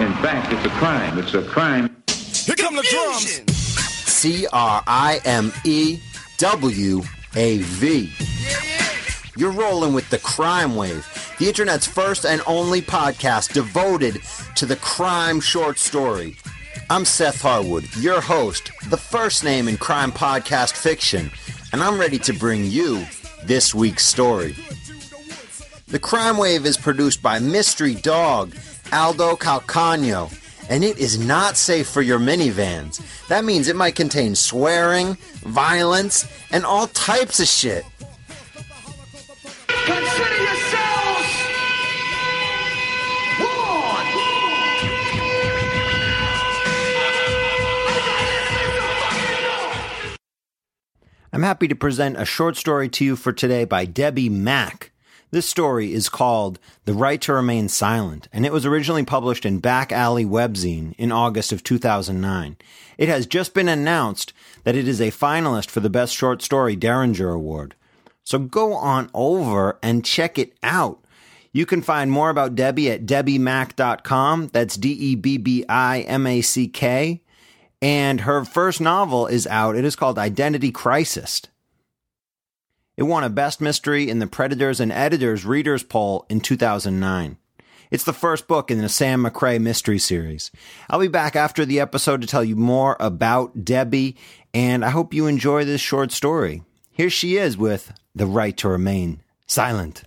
in fact, it's a crime. It's a crime. Here come the drums. CRIMEWAV. You're rolling with the Crime Wave, the internet's first and only podcast devoted to the crime short story. I'm Seth Harwood, your host, the first name in crime podcast fiction, and I'm ready to bring you this week's story. The Crime Wave is produced by Mystery Dog, Aldo Calcagno, and it is not safe for your minivans. That means it might contain swearing, violence, and all types of shit. Consider yourselves warned. I'm happy to present a short story to you for today by Debbie Mack. This story is called The Right to Remain Silent, and it was originally published in Back Alley Webzine in August of 2009. It has just been announced that it is a finalist for the Best Short Story Derringer Award. So go on over and check it out. You can find more about Debbie at debbiemack.com. That's DEBBIMACK. And her first novel is out. It is called Identity Crisis. It won a Best Mystery in the Predators and Editors Readers Poll in 2009. It's the first book in the Sam McRae mystery series. I'll be back after the episode to tell you more about Debbie, and I hope you enjoy this short story. Here she is with The Right to Remain Silent.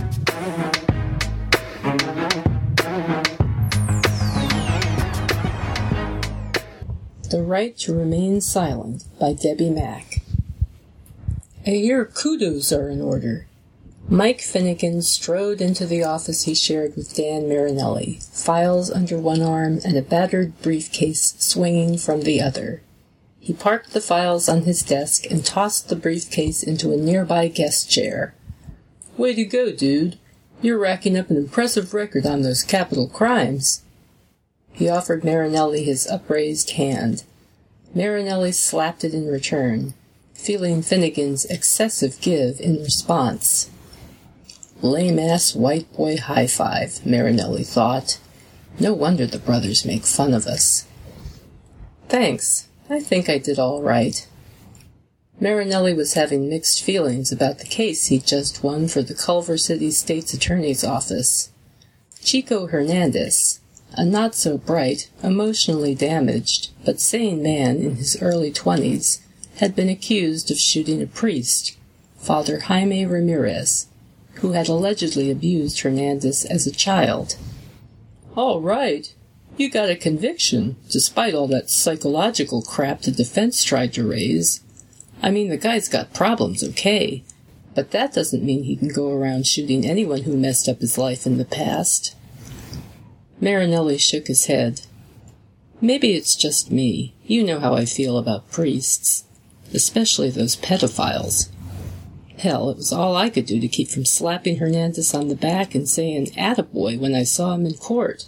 The Right to Remain Silent by Debbie Mack. I hear kudos are in order. Mike Finnegan strode into the office he shared with Dan Marinelli, files under one arm and a battered briefcase swinging from the other. He parked the files on his desk and tossed the briefcase into a nearby guest chair. Way to go, dude. You're racking up an impressive record on those capital crimes. He offered Marinelli his upraised hand. Marinelli slapped it in return, feeling Finnegan's excessive give in response. Lame-ass white boy high-five, Marinelli thought. No wonder the brothers make fun of us. Thanks. I think I did all right. Marinelli was having mixed feelings about the case he'd just won for the Culver City State's Attorney's Office. Chico Hernandez, a not-so-bright, emotionally damaged, but sane man in his early 20s, had been accused of shooting a priest, Father Jaime Ramirez, who had allegedly abused Hernandez as a child. All right. You got a conviction, despite all that psychological crap the defense tried to raise. I mean, the guy's got problems, okay, but that doesn't mean he can go around shooting anyone who messed up his life in the past. Marinelli shook his head. Maybe it's just me. You know how I feel about priests, especially those pedophiles. Hell, it was all I could do to keep from slapping Hernandez on the back and saying attaboy when I saw him in court.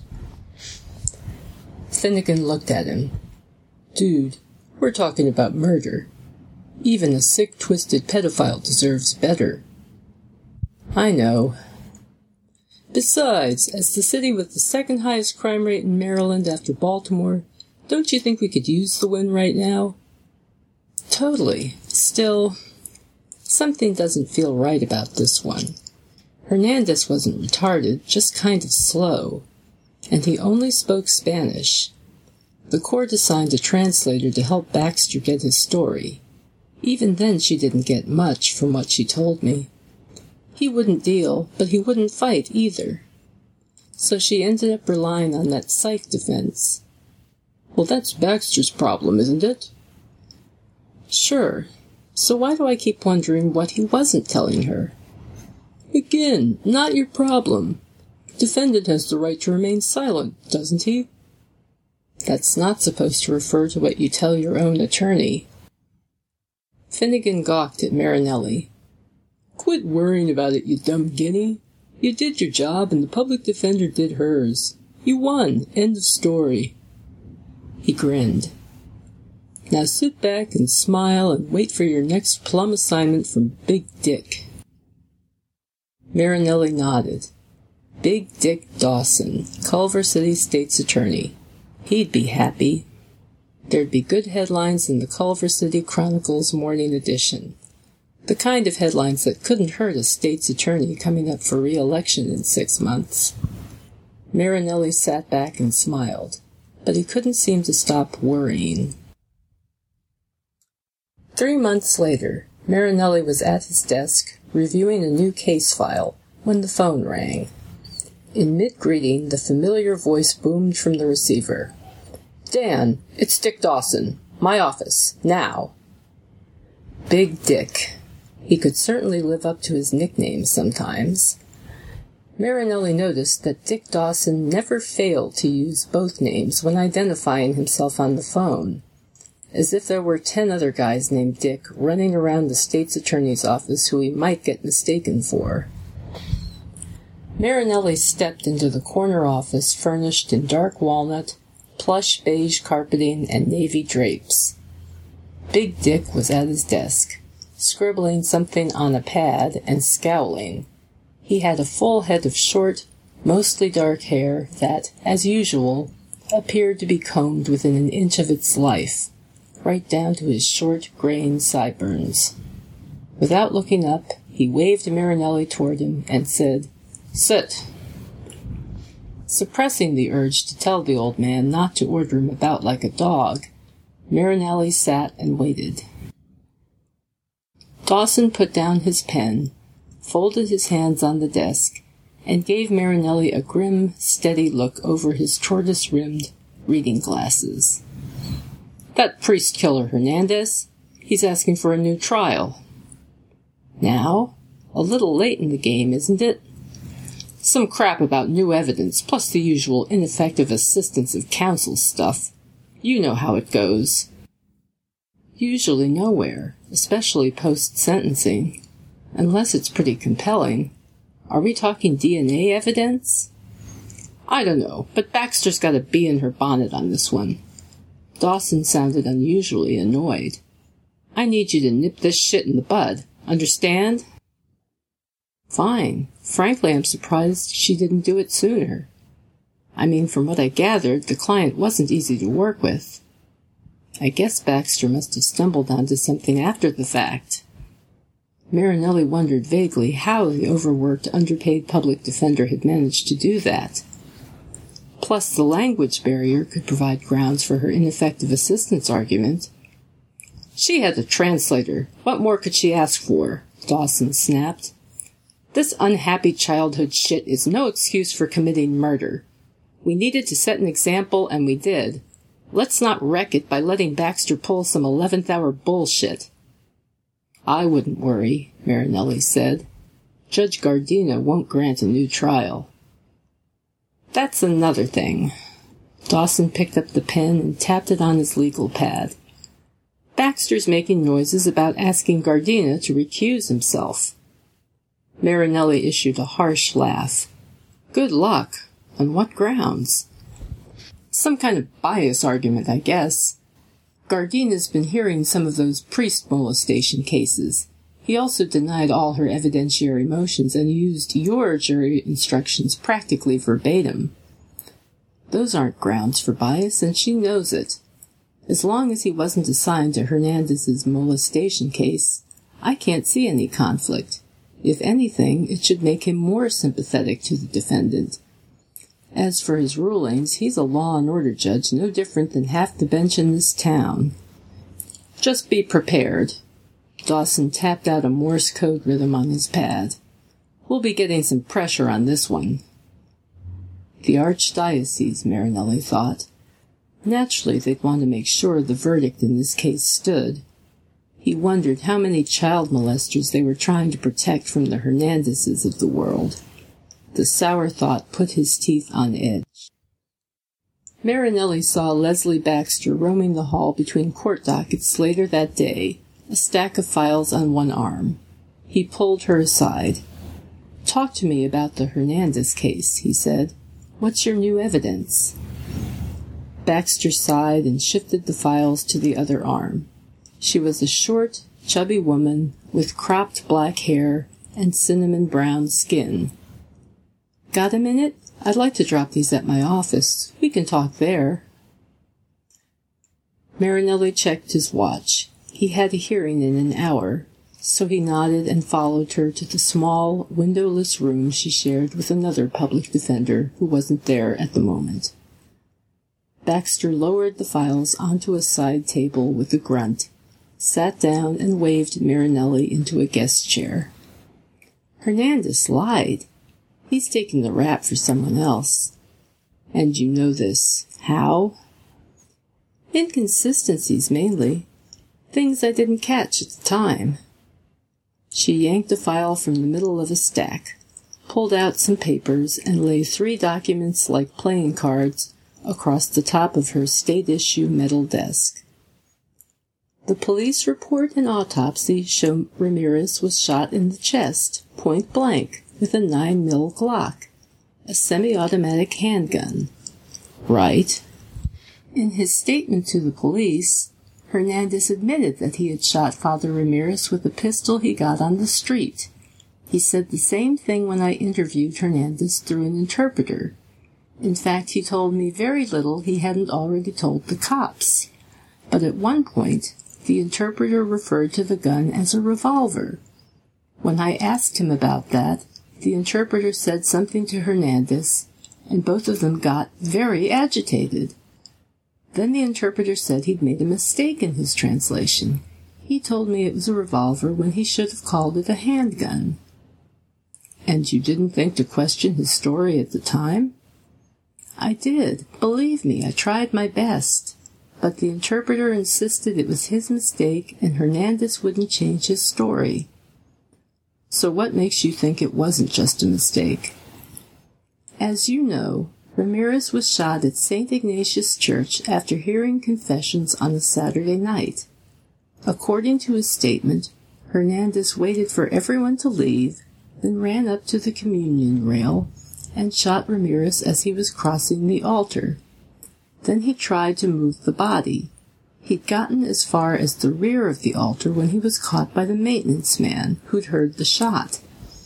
Finnegan looked at him. Dude, we're talking about murder. Even a sick, twisted pedophile deserves better. I know. Besides, as the city with the second highest crime rate in Maryland after Baltimore, don't you think we could use the win right now? Totally. Still, something doesn't feel right about this one. Hernandez wasn't retarded, just kind of slow. And he only spoke Spanish. The court assigned a translator to help Baxter get his story. Even then she didn't get much from what she told me. He wouldn't deal, but he wouldn't fight either. So she ended up relying on that psych defense. Well, that's Baxter's problem, isn't it? Sure. So why do I keep wondering what he wasn't telling her? Again, not your problem. Defendant has the right to remain silent, doesn't he? That's not supposed to refer to what you tell your own attorney. Finnegan gawked at Marinelli. Quit worrying about it, you dumb guinea. You did your job and the public defender did hers. You won. End of story. He grinned. Now sit back and smile and wait for your next plum assignment from Big Dick. Marinelli nodded. Big Dick Dawson, Culver City State's Attorney. He'd be happy. There'd be good headlines in the Culver City Chronicle's morning edition. The kind of headlines that couldn't hurt a state's attorney coming up for re-election in 6 months. Marinelli sat back and smiled, but he couldn't seem to stop worrying. 3 months later, Marinelli was at his desk, reviewing a new case file, when the phone rang. In mid-greeting, the familiar voice boomed from the receiver. "Dan, it's Dick Dawson. My office. Now." Big Dick. He could certainly live up to his nickname sometimes. Marinelli noticed that Dick Dawson never failed to use both names when identifying himself on the phone, as if there were 10 other guys named Dick running around the state's attorney's office who he might get mistaken for. Marinelli stepped into the corner office furnished in dark walnut, plush beige carpeting, and navy drapes. Big Dick was at his desk, scribbling something on a pad and scowling. He had a full head of short, mostly dark hair that, as usual, appeared to be combed within an inch of its life, right down to his short, graying sideburns. Without looking up, he waved Marinelli toward him and said, "Sit." Suppressing the urge to tell the old man not to order him about like a dog, Marinelli sat and waited. Dawson put down his pen, folded his hands on the desk, and gave Marinelli a grim, steady look over his tortoise-rimmed reading glasses. "That priest-killer Hernandez, he's asking for a new trial." "Now? A little late in the game, isn't it?" "Some crap about new evidence, plus the usual ineffective assistance of counsel stuff. You know how it goes." "Usually nowhere, especially post-sentencing. Unless it's pretty compelling. Are we talking DNA evidence?" "I don't know, but Baxter's got a bee in her bonnet on this one." Dawson sounded unusually annoyed. "I need you to nip this shit in the bud. Understand?" "Fine. Frankly, I'm surprised she didn't do it sooner. I mean, from what I gathered, the client wasn't easy to work with. I guess Baxter must have stumbled onto something after the fact." Marinelli wondered vaguely how the overworked, underpaid public defender had managed to do that. Plus, the language barrier could provide grounds for her ineffective assistance argument. "She had a translator. What more could she ask for?" Dawson snapped. "This unhappy childhood shit is no excuse for committing murder. We needed to set an example, and we did. Let's not wreck it by letting Baxter pull some 11th-hour bullshit." "I wouldn't worry," Marinelli said. "Judge Gardena won't grant a new trial." "That's another thing." Dawson picked up the pen and tapped it on his legal pad. "Baxter's making noises about asking Gardena to recuse himself." Marinelli issued a harsh laugh. "Good luck. On what grounds?" "Some kind of bias argument, I guess. Gardena's been hearing some of those priest molestation cases. He also denied all her evidentiary motions and used your jury instructions practically verbatim. Those aren't grounds for bias, and she knows it. As long as he wasn't assigned to Hernandez's molestation case, I can't see any conflict. If anything, it should make him more sympathetic to the defendant. As for his rulings, he's a law and order judge no different than half the bench in this town. Just be prepared." Dawson tapped out a Morse code rhythm on his pad. "We'll be getting some pressure on this one." The Archdiocese, Marinelli thought. Naturally, they'd want to make sure the verdict in this case stood. He wondered how many child molesters they were trying to protect from the Hernandezes of the world. The sour thought put his teeth on edge. Marinelli saw Leslie Baxter roaming the hall between court dockets later that day, a stack of files on one arm. He pulled her aside. "Talk to me about the Hernandez case," he said. "What's your new evidence?" Baxter sighed and shifted the files to the other arm. She was a short, chubby woman with cropped black hair and cinnamon-brown skin. Got a minute? I'd like to drop these at my office. We can talk there. Marinelli checked his watch. He had a hearing in an hour, so he nodded and followed her to the small, windowless room she shared with another public defender who wasn't there at the moment. Baxter lowered the files onto a side table with a grunt, sat down and waved Marinelli into a guest chair. Hernandez lied. He's taking the rap for someone else. And you know this. How? Inconsistencies, mainly. Things I didn't catch at the time. She yanked a file from the middle of a stack, pulled out some papers, and laid 3 documents like playing cards across the top of her state-issue metal desk. The police report and autopsy show Ramirez was shot in the chest, point blank, with a 9mm Glock, a semi-automatic handgun. Right. In his statement to the police, Hernandez admitted that he had shot Father Ramirez with a pistol he got on the street. He said the same thing when I interviewed Hernandez through an interpreter. In fact, he told me very little he hadn't already told the cops. But at one point, the interpreter referred to the gun as a revolver. When I asked him about that, the interpreter said something to Hernandez, and both of them got very agitated. Then the interpreter said he'd made a mistake in his translation. He told me it was a revolver when he should have called it a handgun. And you didn't think to question his story at the time? I did. Believe me, I tried my best. But the interpreter insisted it was his mistake and Hernandez wouldn't change his story. So what makes you think it wasn't just a mistake? As you know, Ramirez was shot at St. Ignatius Church after hearing confessions on a Saturday night. According to his statement, Hernandez waited for everyone to leave, then ran up to the communion rail and shot Ramirez as he was crossing the altar. Then he tried to move the body. He'd gotten as far as the rear of the altar when he was caught by the maintenance man who'd heard the shot.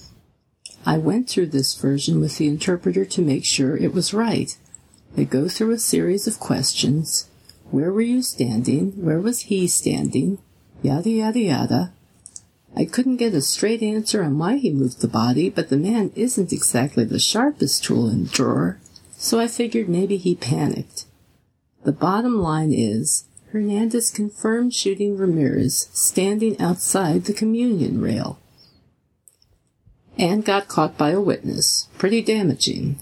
I went through this version with the interpreter to make sure it was right. They go through a series of questions. Where were you standing? Where was he standing? Yada, yada, yada. I couldn't get a straight answer on why he moved the body, but the man isn't exactly the sharpest tool in the drawer, so I figured maybe he panicked. The bottom line is, Hernandez confirmed shooting Ramirez standing outside the communion rail. And got caught by a witness. Pretty damaging.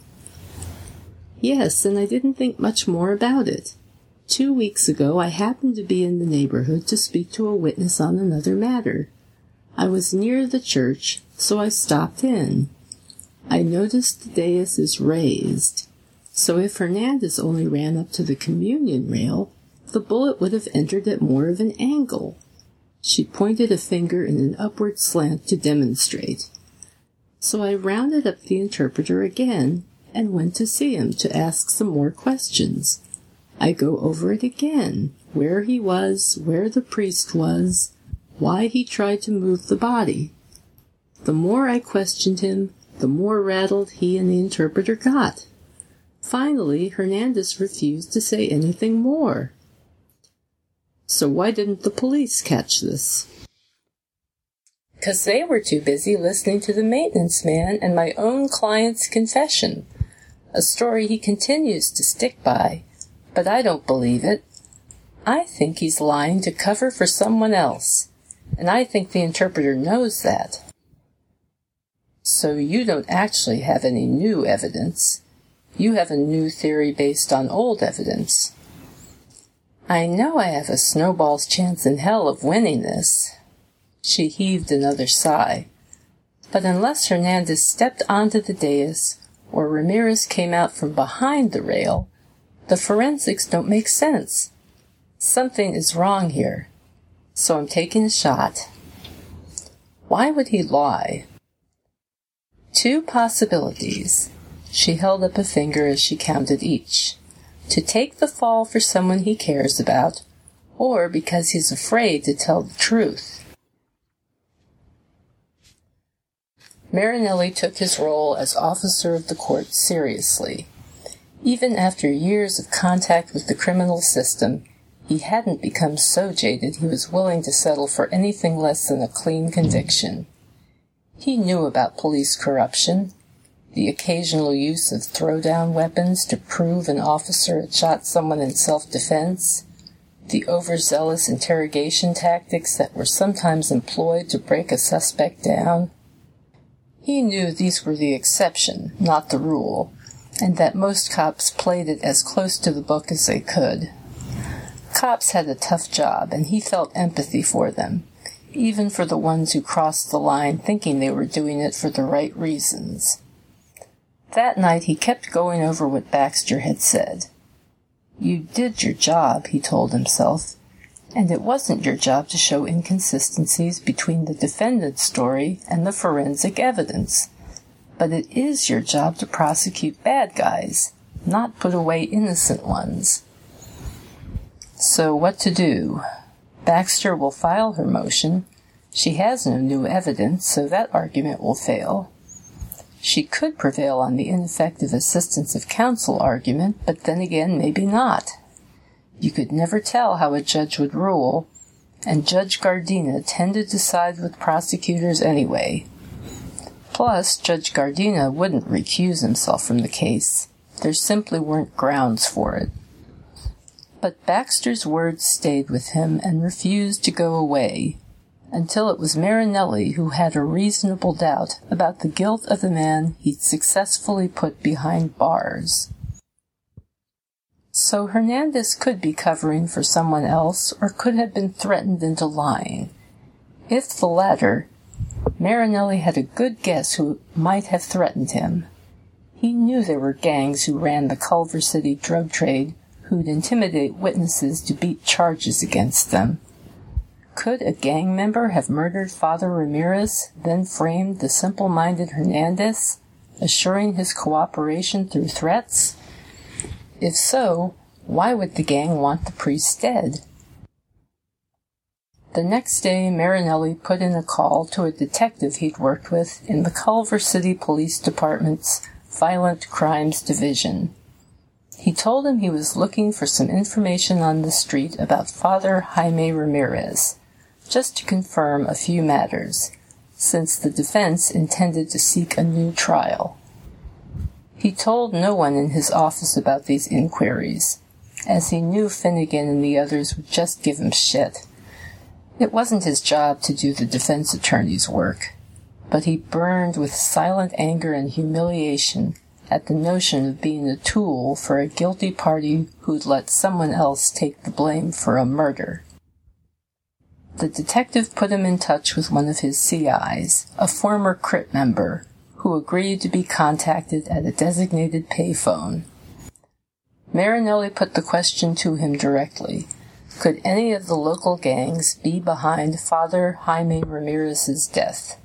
Yes, and I didn't think much more about it. 2 weeks ago, I happened to be in the neighborhood to speak to a witness on another matter. I was near the church, so I stopped in. I noticed the dais is raised, so if Hernandez only ran up to the communion rail, the bullet would have entered at more of an angle. She pointed a finger in an upward slant to demonstrate. So I rounded up the interpreter again and went to see him to ask some more questions. I go over it again, where he was, where the priest was, why he tried to move the body. The more I questioned him, the more rattled he and the interpreter got. Finally, Hernandez refused to say anything more. So why didn't the police catch this? 'Cause they were too busy listening to the maintenance man and my own client's confession, a story he continues to stick by, but I don't believe it. I think he's lying to cover for someone else, and I think the interpreter knows that. So you don't actually have any new evidence. You have a new theory based on old evidence. I know I have a snowball's chance in hell of winning this. She heaved another sigh. But unless Hernandez stepped onto the dais or Ramirez came out from behind the rail, the forensics don't make sense. Something is wrong here. So I'm taking a shot. Why would he lie? 2 possibilities. She held up a finger as she counted each. To take the fall for someone he cares about, or because he's afraid to tell the truth. Marinelli took his role as officer of the court seriously. Even after years of contact with the criminal system, he hadn't become so jaded he was willing to settle for anything less than a clean conviction. He knew about police corruption, the occasional use of throwdown weapons to prove an officer had shot someone in self-defense, the overzealous interrogation tactics that were sometimes employed to break a suspect down. He knew these were the exception, not the rule, and that most cops played it as close to the book as they could. Cops had a tough job, and he felt empathy for them, even for the ones who crossed the line thinking they were doing it for the right reasons. That night he kept going over what Baxter had said. You did your job, he told himself, and it wasn't your job to show inconsistencies between the defendant's story and the forensic evidence. But it is your job to prosecute bad guys, not put away innocent ones. So what to do? Baxter will file her motion. She has no new evidence, so that argument will fail. She could prevail on the ineffective assistance of counsel argument, but then again, maybe not. You could never tell how a judge would rule, and Judge Gardina tended to side with prosecutors anyway. Plus, Judge Gardina wouldn't recuse himself from the case. There simply weren't grounds for it. But Baxter's words stayed with him and refused to go away, until it was Marinelli who had a reasonable doubt about the guilt of the man he'd successfully put behind bars. So Hernandez could be covering for someone else, or could have been threatened into lying. If the latter, Marinelli had a good guess who might have threatened him. He knew there were gangs who ran the Culver City drug trade who'd intimidate witnesses to beat charges against them. Could a gang member have murdered Father Ramirez, then framed the simple-minded Hernandez, assuring his cooperation through threats? If so, why would the gang want the priest dead? The next day, Marinelli put in a call to a detective he'd worked with in the Culver City Police Department's Violent Crimes Division. He told him he was looking for some information on the street about Father Jaime Ramirez, just to confirm a few matters, since the defense intended to seek a new trial. He told no one in his office about these inquiries, as he knew Finnegan and the others would just give him shit. It wasn't his job to do the defense attorney's work, but he burned with silent anger and humiliation at the notion of being a tool for a guilty party who'd let someone else take the blame for a murder. The detective put him in touch with one of his CIs, a former CRIT member, who agreed to be contacted at a designated payphone. Marinelli put the question to him directly. Could any of the local gangs be behind Father Jaime Ramirez's death?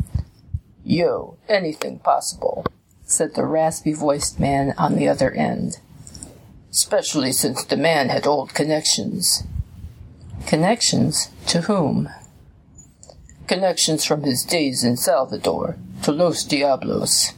"Yo, anything possible," said the raspy-voiced man on the other end. "Especially since the man had old connections." Connections? To whom? "Connections from his days in Salvador, to Los Diablos."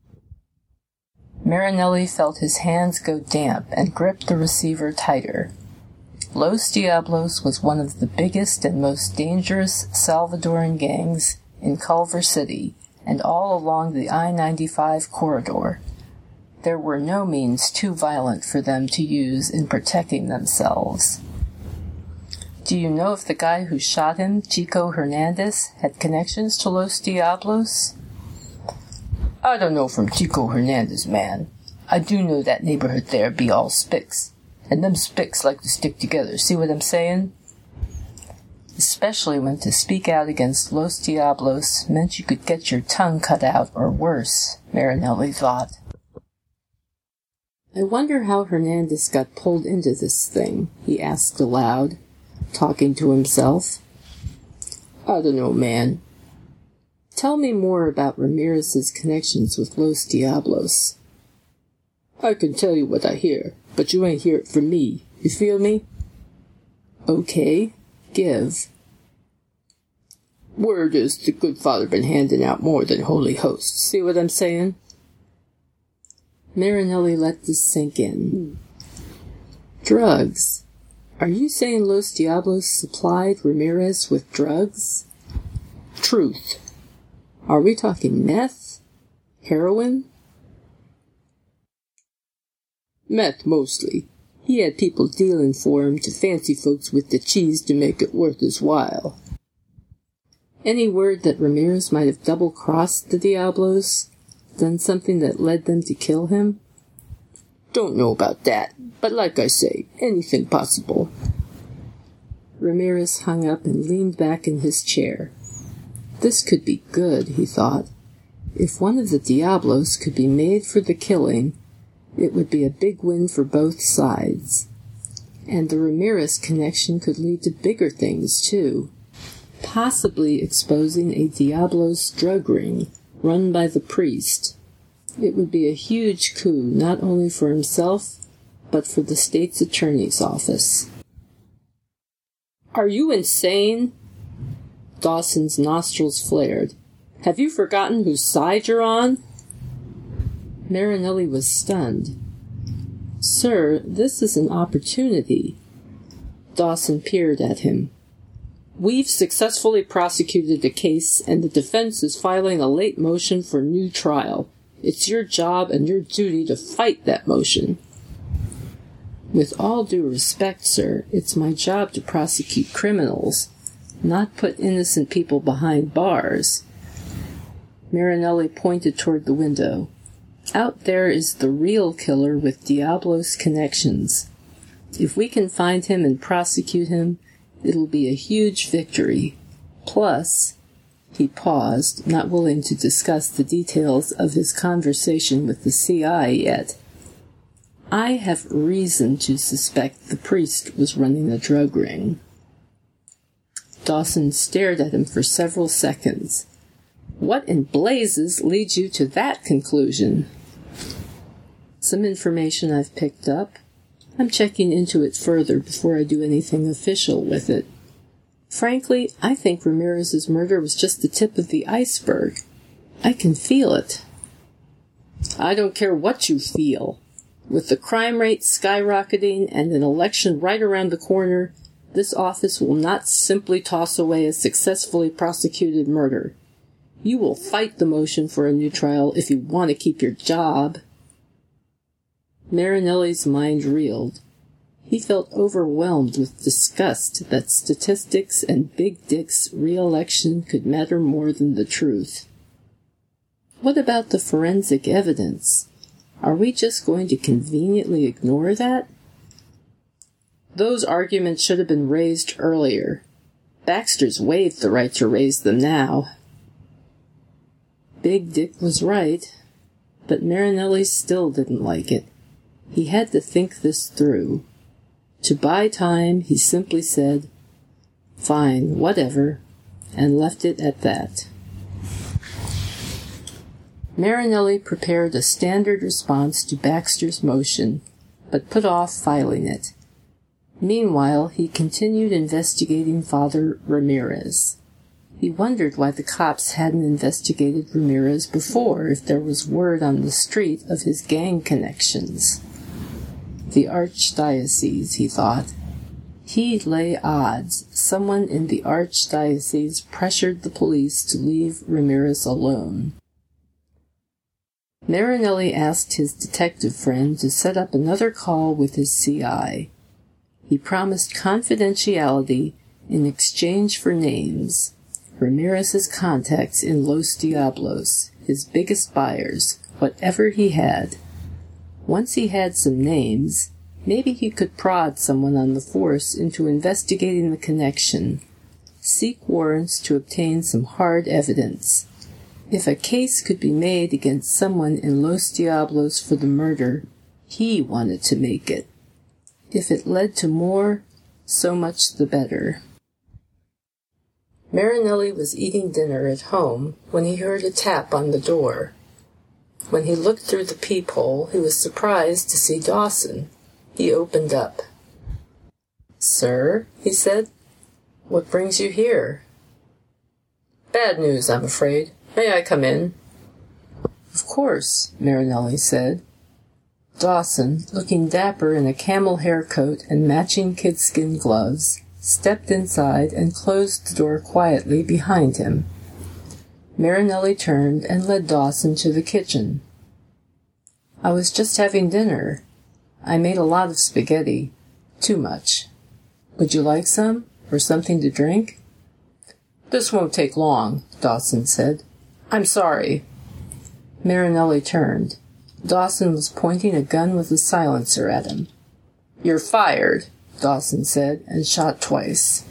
Marinelli felt his hands go damp and gripped the receiver tighter. Los Diablos was one of the biggest and most dangerous Salvadoran gangs in Culver City and all along the I-95 corridor. There were no means too violent for them to use in protecting themselves. "Do you know if the guy who shot him, Chico Hernandez, had connections to Los Diablos?" "I don't know from Chico Hernandez, man. I do know that neighborhood there be all spics, and them spics like to stick together, see what I'm saying?" Especially when to speak out against Los Diablos meant you could get your tongue cut out or worse, Marinelli thought. "I wonder how Hernandez got pulled into this thing," he asked aloud, talking to himself. "I don't know, man. Tell me more about Ramirez's connections with Los Diablos." "I can tell you what I hear, but you ain't hear it from me. You feel me?" "Okay, give." Word is the good father been handing out more than Holy Host. See what I'm saying? Marinelli let this sink in. Drugs? Are you saying Los Diablos supplied Ramirez with drugs? Truth. Are we talking meth? Heroin? Meth, mostly. He had people dealing for him to fancy folks with the cheese to make it worth his while. Any word that Ramirez might have double-crossed the Diablos? Done something that led them to kill him? Don't know about that, but like I say, anything possible. Ramirez hung up and leaned back in his chair. This could be good, he thought. If one of the Diablos could be made for the killing, it would be a big win for both sides. And the Ramirez connection could lead to bigger things, too. Possibly exposing a Diablos drug ring run by the priest. It would be a huge coup, not only for himself, but for the state's attorney's office. Are you insane? Dawson's nostrils flared. Have you forgotten whose side you're on? Marinelli was stunned. Sir, this is an opportunity. Dawson peered at him. We've successfully prosecuted the case, and the defense is filing a late motion for new trial. It's your job and your duty to fight that motion. With all due respect, sir, it's my job to prosecute criminals, not put innocent people behind bars. Marinelli pointed toward the window. Out there is the real killer with Diablos connections. If we can find him and prosecute him, it'll be a huge victory. Plus, he paused, not willing to discuss the details of his conversation with the CI yet. I have reason to suspect the priest was running a drug ring. Dawson stared at him for several seconds. What in blazes leads you to that conclusion? Some information I've picked up. I'm checking into it further before I do anything official with it. Frankly, I think Ramirez's murder was just the tip of the iceberg. I can feel it. I don't care what you feel. With the crime rate skyrocketing and an election right around the corner, this office will not simply toss away a successfully prosecuted murder. You will fight the motion for a new trial if you want to keep your job. Marinelli's mind reeled. He felt overwhelmed with disgust that statistics and Big Dick's re-election could matter more than the truth. What about the forensic evidence? Are we just going to conveniently ignore that? Those arguments should have been raised earlier. Baxter's waived the right to raise them now. Big Dick was right, but Marinelli still didn't like it. He had to think this through. To buy time, he simply said, "Fine, whatever," and left it at that. Marinelli prepared a standard response to Baxter's motion, but put off filing it. Meanwhile, he continued investigating Father Ramirez. He wondered why the cops hadn't investigated Ramirez before if there was word on the street of his gang connections. The Archdiocese, he thought. He'd lay odds someone in the Archdiocese pressured the police to leave Ramirez alone. Marinelli asked his detective friend to set up another call with his CI. He promised confidentiality in exchange for names. Ramirez's contacts in Los Diablos, his biggest buyers, whatever he had. Once he had some names, maybe he could prod someone on the force into investigating the connection, seek warrants to obtain some hard evidence. If a case could be made against someone in Los Diablos for the murder, he wanted to make it. If it led to more, so much the better. Marinelli was eating dinner at home when he heard a tap on the door. When he looked through the peephole, he was surprised to see Dawson. He opened up. "Sir," he said, "what brings you here?" Bad news, I'm afraid. May I come in? Of course, Marinelli said. Dawson, looking dapper in a camel hair coat and matching kidskin gloves, stepped inside and closed the door quietly behind him. Marinelli turned and led Dawson to the kitchen. I was just having dinner. I made a lot of spaghetti. Too much. Would you like some? Or something to drink? This won't take long, Dawson said. I'm sorry. Marinelli turned. Dawson was pointing a gun with a silencer at him. You're fired, Dawson said, and shot twice.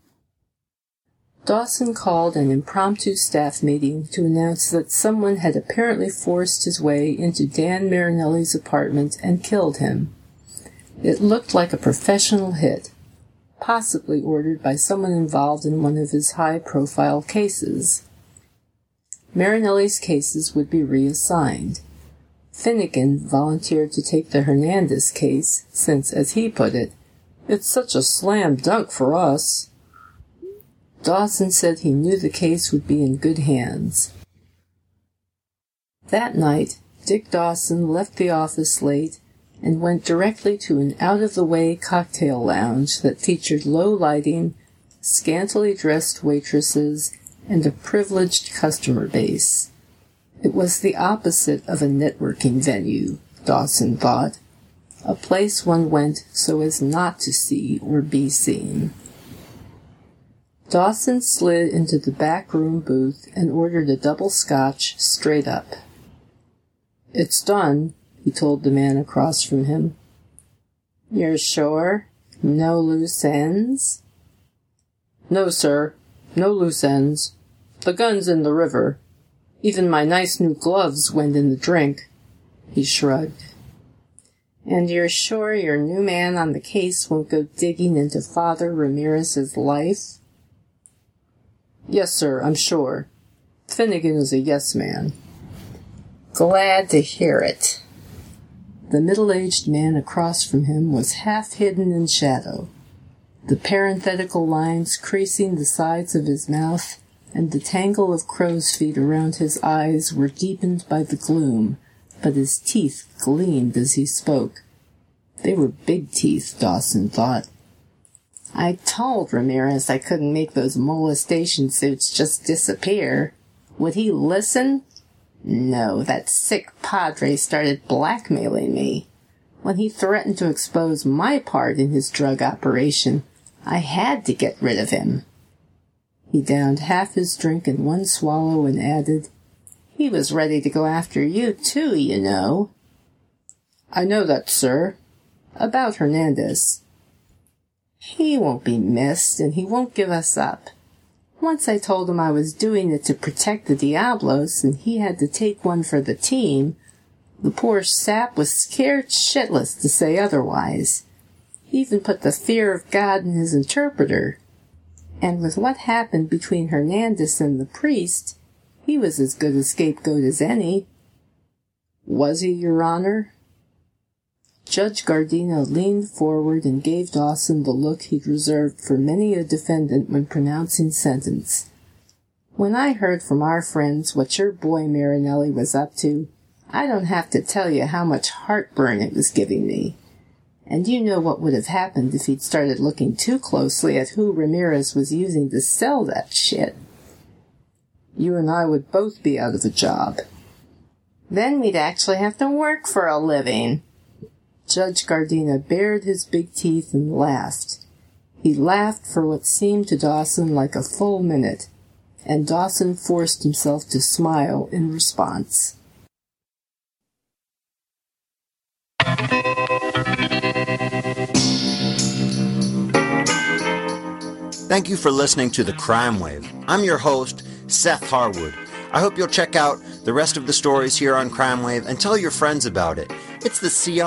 Dawson called an impromptu staff meeting to announce that someone had apparently forced his way into Dan Marinelli's apartment and killed him. It looked like a professional hit, possibly ordered by someone involved in one of his high-profile cases. Marinelli's cases would be reassigned. Finnegan volunteered to take the Hernandez case, since, as he put it, it's such a slam dunk for us. Dawson said he knew the case would be in good hands. That night, Dick Dawson left the office late and went directly to an out-of-the-way cocktail lounge that featured low lighting, scantily dressed waitresses, and a privileged customer base. It was the opposite of a networking venue, Dawson thought, a place one went so as not to see or be seen. Dawson slid into the back room booth and ordered a double scotch straight up. It's done, he told the man across from him. You're sure? No loose ends? No, sir. No loose ends. The gun's in the river. Even my nice new gloves went in the drink. He shrugged. And you're sure your new man on the case won't go digging into Father Ramirez's life? Yes, sir, I'm sure. Finnegan is a yes man. Glad to hear it. The middle-aged man across from him was half hidden in shadow, the parenthetical lines creasing the sides of his mouth and the tangle of crow's feet around his eyes were deepened by the gloom, but his teeth gleamed as he spoke. They were big teeth, Dawson thought. I told Ramirez I couldn't make those molestation suits just disappear. Would he listen? No, that sick padre started blackmailing me. When he threatened to expose my part in his drug operation, I had to get rid of him. He downed half his drink in one swallow and added, He was ready to go after you, too, you know. I know that, sir. About Hernandez. He won't be missed, and he won't give us up. Once I told him I was doing it to protect the Diablos, and he had to take one for the team, the poor sap was scared shitless to say otherwise. He even put the fear of God in his interpreter. And with what happened between Hernandez and the priest, he was as good a scapegoat as any. Was he, Your Honor? Judge Gardino leaned forward and gave Dawson the look he'd reserved for many a defendant when pronouncing sentence. When I heard from our friends what your boy Marinelli was up to, I don't have to tell you how much heartburn it was giving me. And you know what would have happened if he'd started looking too closely at who Ramirez was using to sell that shit. You and I would both be out of a job. Then we'd actually have to work for a living. Judge Gardino bared his big teeth and laughed. He laughed for what seemed to Dawson like a full minute, and Dawson forced himself to smile in response. Thank you for listening to The Crime Wave. I'm your host, Seth Harwood. I hope you'll check out the rest of the stories here on Crime Wave and tell your friends about it. It's the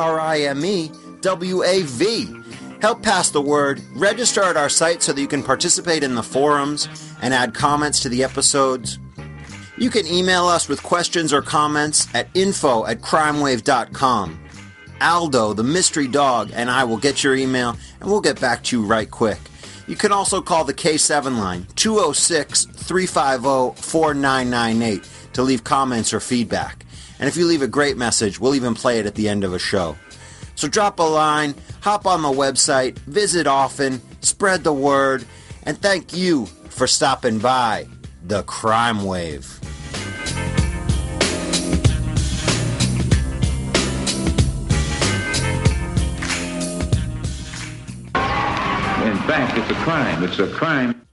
CRIMEWAV. Help pass the word, register at our site so that you can participate in the forums and add comments to the episodes. You can email us with questions or comments at info@crimewave.com. Aldo, the mystery dog, and I will get your email and we'll get back to you right quick. You can also call the K7 line, 206-350-4998, to leave comments or feedback. And if you leave a great message, we'll even play it at the end of a show. So drop a line, hop on the website, visit often, spread the word, and thank you for stopping by the Crime Wave. In fact, it's a crime. It's a crime.